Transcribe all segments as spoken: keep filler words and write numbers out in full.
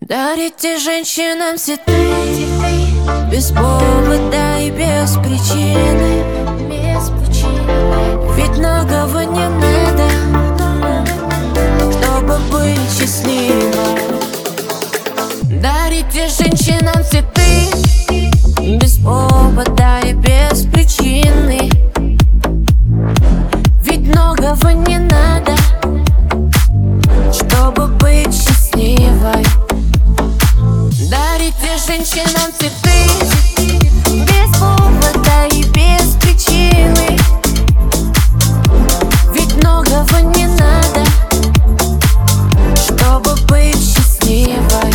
Дарите женщинам цветы без повода и без причины. Ведь многого не надо, чтобы быть счастливой. Дарите женщинам цветы без повода и без причины. Ведь многого не надо, чтобы быть счастливой. Дарите женщинам цветы без повода и без причины. Ведь многого не надо, чтобы быть счастливой.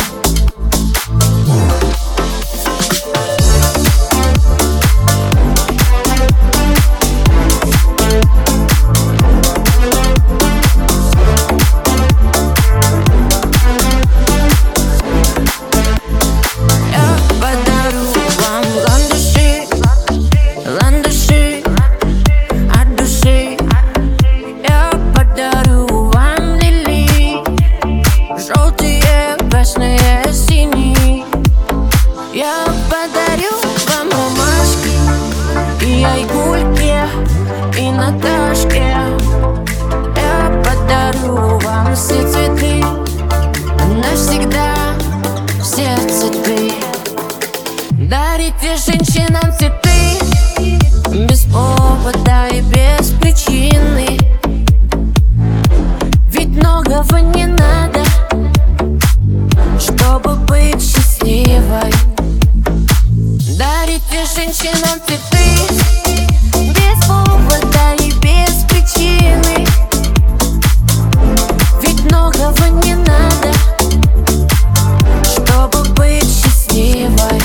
Я подарю вам ромашки и айгульки, и Наташке. Я подарю вам все цветы, навсегда все цветы. Дарите женщинам цветы без повода и без причины. Ведь многого не надо, чтобы быть счастливой. Дарите женщинам цветы без повода и без причины. Ведь многого не надо, чтобы быть счастливой.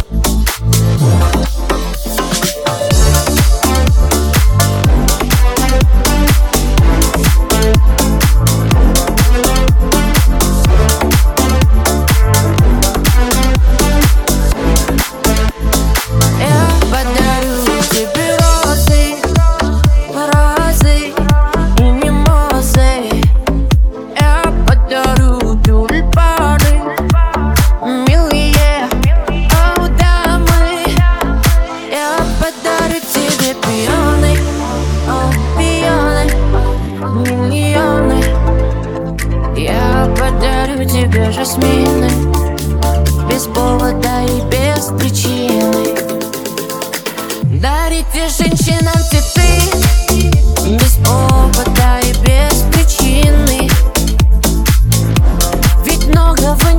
Тебе жасмины без повода и без причины. Дарите женщинам цветы без повода и без причины. Ведь многого